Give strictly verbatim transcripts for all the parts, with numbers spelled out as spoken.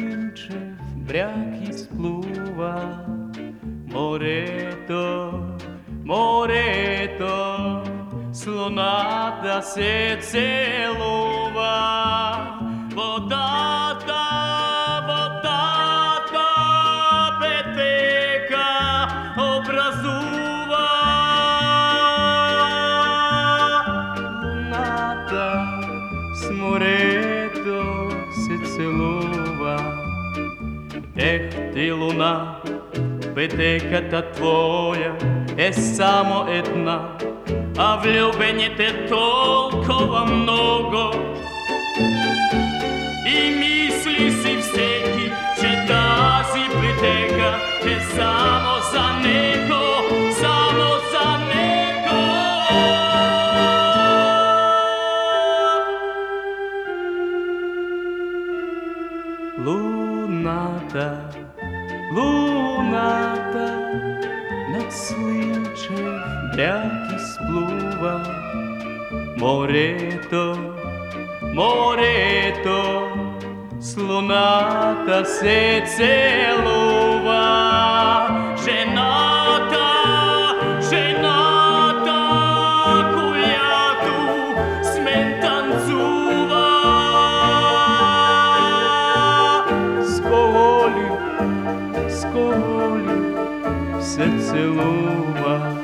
слинчев бряг изплува. Морето, морето, с луната се целува. Водата, водата, петека образува. Луната с морето се целува. Ех ти, луна, пътеката твоя е само една, а влюбените толкова много. И мисли си всеки, че тази пътека е само за него, само за него. Луната, луната над слинчев бряг изплува. Морето, морето, с луната се целува. Жената, жената, която с мен танцува. С Колю, с Колю се целува.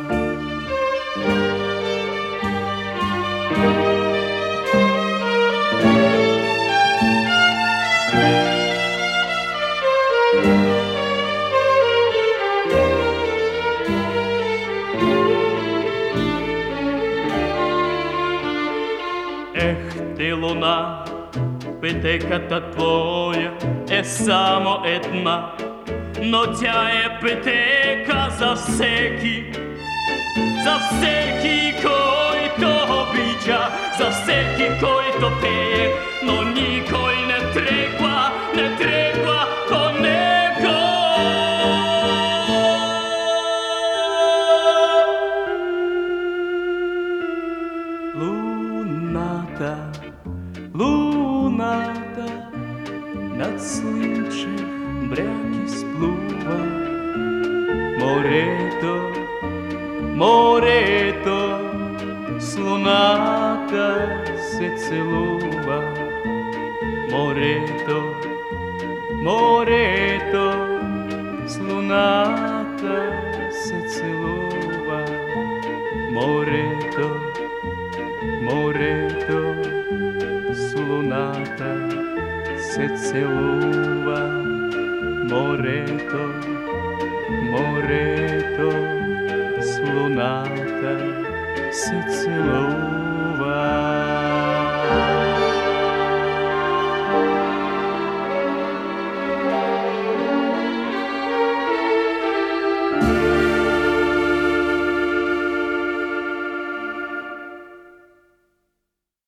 Ех ти, луна, пътеката твоя е само една, но тя е пътека за всеки, за всеки, който обича, за всеки, който пее, но никой не тръгва, не тръгва по него. Луната, луната над слинчев бряг изплува. Морето, морето, с луната се целува. Морето, морето, с луната се целува. Морето, морето, с луната се целува. Морето, морето.